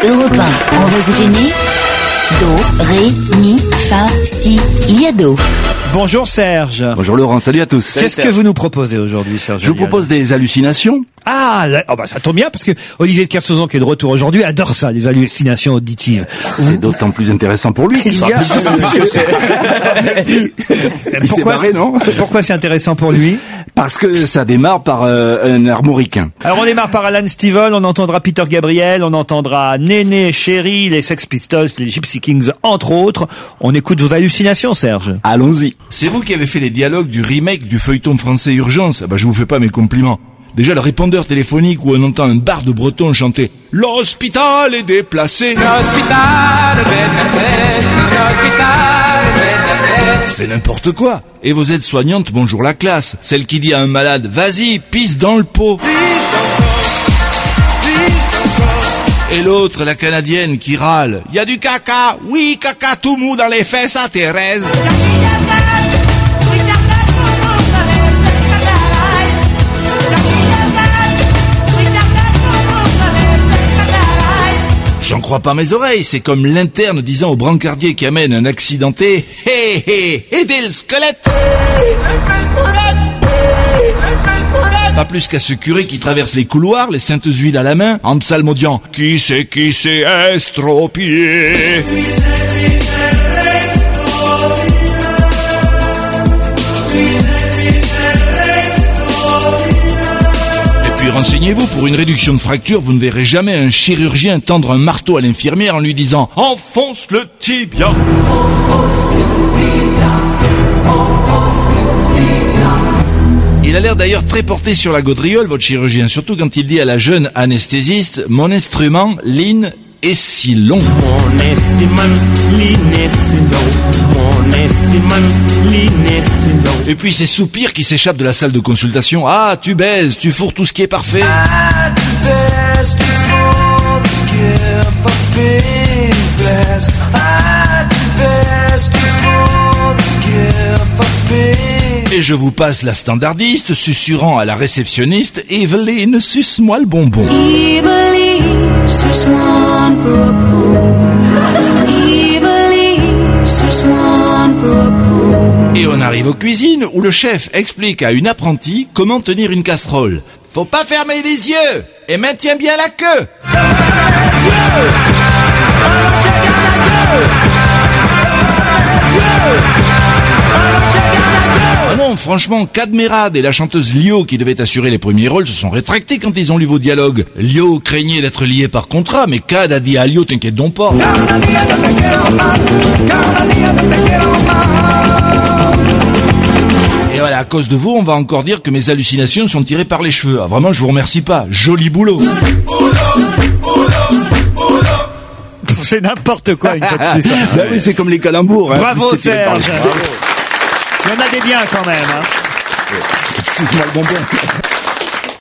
Europe 1, on va se gêner. Do, ré, mi, fa, si, liado. Bonjour Serge. Bonjour Laurent, salut à tous. Qu'est-ce que vous nous proposez aujourd'hui, Serge? Je vous propose des hallucinations. Ah, ça tombe bien parce que Olivier de Kersauzon, qui est de retour aujourd'hui, adore ça, les hallucinations auditives. C'est d'autant plus intéressant pour lui. Il s'est barré, non? Pourquoi c'est intéressant pour lui? Parce que ça démarre par un armoricain. Alors on démarre par Alan Stivell, on entendra Peter Gabriel, on entendra Néné, Chéri, les Sex Pistols, les Gypsy Kings, entre autres. On écoute vos hallucinations, Serge. Allons-y. C'est vous qui avez fait les dialogues du remake du feuilleton français Urgence. Je vous fais pas mes compliments. Déjà, le répondeur téléphonique où on entend un barde breton chanter « L'hôpital est déplacé ». L'hôpital est déplacé. L'hôpital est déplacé. C'est n'importe quoi. Et vos aides-soignantes, bonjour la classe. Celle qui dit à un malade « Vas-y, pisse dans le pot ». Et l'autre, la canadienne, qui râle « Y a du caca, oui, caca tout mou dans les fesses à Thérèse ». J'en crois pas mes oreilles, c'est comme l'interne disant au brancardier qui amène un accidenté « Hé, hé, aidez le squelette !» Pas plus qu'à ce curé qui traverse les couloirs, les saintes huiles à la main, en psalmodiant « Qui s'est estropié ?» Renseignez-vous, pour une réduction de fracture, vous ne verrez jamais un chirurgien tendre un marteau à l'infirmière en lui disant « Enfonce le tibia !» Il a l'air d'ailleurs très porté sur la gaudriole, votre chirurgien, surtout quand il dit à la jeune anesthésiste « Mon instrument, l'in, est si long. » Et puis ces soupirs qui s'échappent de la salle de consultation. Ah, tu baises, tu fourres tout ce qui est parfait. Et je vous passe la standardiste susurrant à la réceptionniste « Evelyne, suce-moi le bonbon ». Evelyne, suce-moi le bonbon. Evelyne, suce-moi le bonbon. Et on arrive aux cuisines où le chef explique à une apprentie comment tenir une casserole. Faut pas fermer les yeux et maintiens bien la queue. Ah non, franchement, Cadmerade et la chanteuse Lio qui devait assurer les premiers rôles se sont rétractés quand ils ont lu vos dialogues. Lio craignait d'être lié par contrat, mais Cad a dit à Lio, t'inquiète donc pas. Et voilà, à cause de vous, on va encore dire que mes hallucinations sont tirées par les cheveux. Ah, vraiment, je vous remercie pas. Joli boulot. C'est n'importe quoi, une fois de plus. Ben oui, c'est comme les calembours. Hein. Bravo Serge. Il y en a des biens quand même. Suce-moi le bonbon.